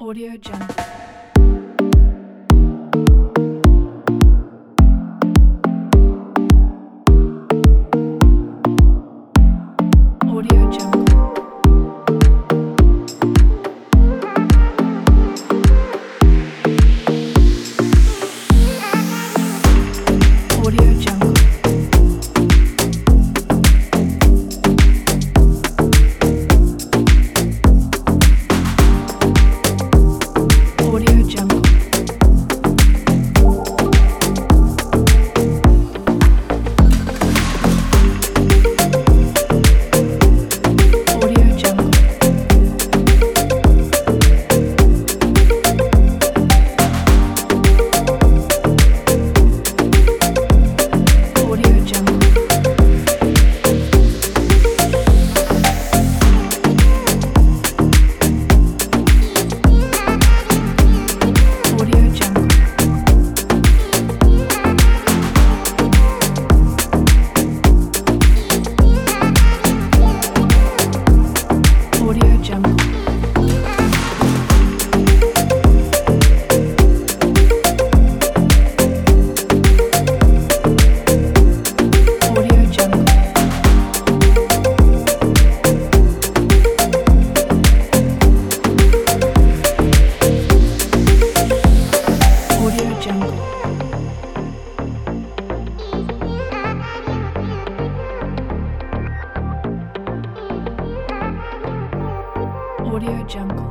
Audio Jungle. Audio Jungle. Audio Jungle. Audio Jungle. Audio Jungle. Audio Jungle. Audio Jungle. Audio Jungle. Audio Jungle. Audio Jungle. Audio Jungle.